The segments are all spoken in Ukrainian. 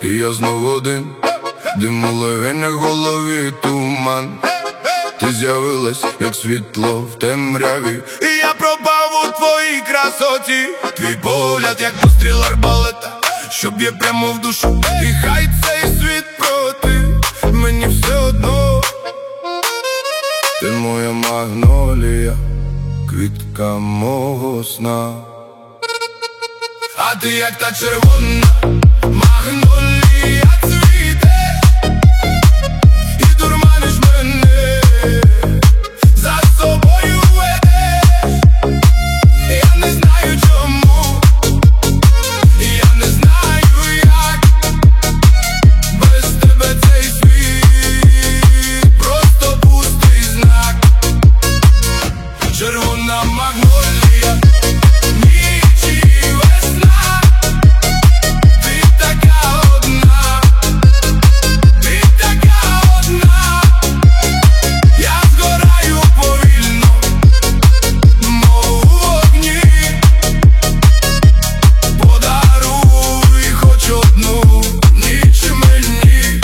і я знов один. Дим у легенях, голові туман. Ти з'явилась, як світло в темряві, і я пропав у твоїй красоті. Твій погляд, як постріл арбалета, що б'є прямо в душу. І хай цей світ проти, мені все одно. Ти моя магнолія, квітка мого сна. А ти як та червона магнолія цвіте, і дурманиш мене, за собою ведеш. Я не знаю чому, я не знаю як, без тебе цей світ просто пустий знак. Червона магнолія, ніч і весна. Ти така одна, ти така одна. Я згораю повільно, мов у вогні. Подаруй хоч одну ніч мені.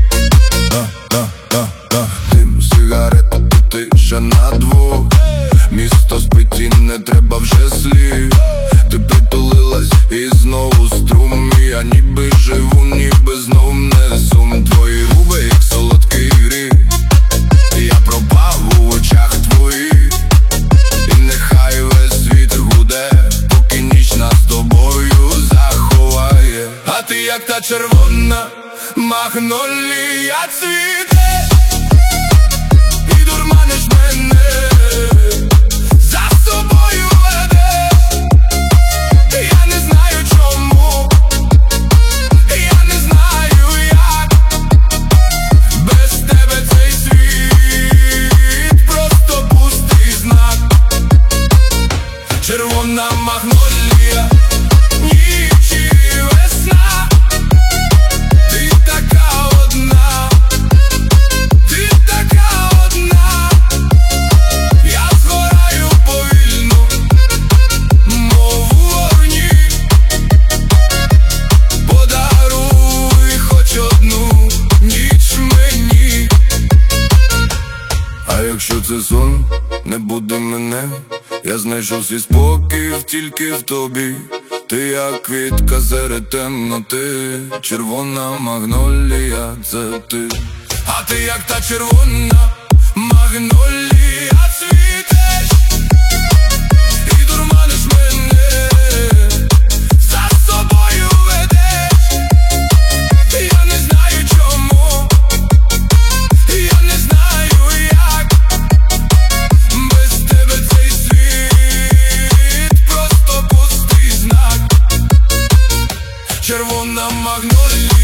Дим, сигарета, тиша на двох. Місто спить і не треба вже слів. Ти притулилась і знову струм. Я ніби живу, ніби знов не сум. Твої губи, як солодкий гріх. Я пропав у очах твоїх, і нехай весь світ гуде, поки ніч нас з тобою заховає. А ти як та червона магнолія цвіте, і дурманиш мене, за собою ведеш. Я не знаю чому, я не знаю як, без тебе цей світ просто пустий знак. Червона магнолія, ніч і весна. Ти така одна, ти така одна. Я згораю повільно, мов у вогні. Подаруй хоч одну ніч мені. А якщо це сон, не буде мене. Я знайшов свій спокій тільки в тобі. Ти як квітка серед темноти. Червона магнолія, це ти. А ти як та червона магнолія цвітеш, і дурманиш мене, за собою ведеш. Я не знаю чому, я не знаю як, без тебе цей світ просто пустий знак. Червона магнолія.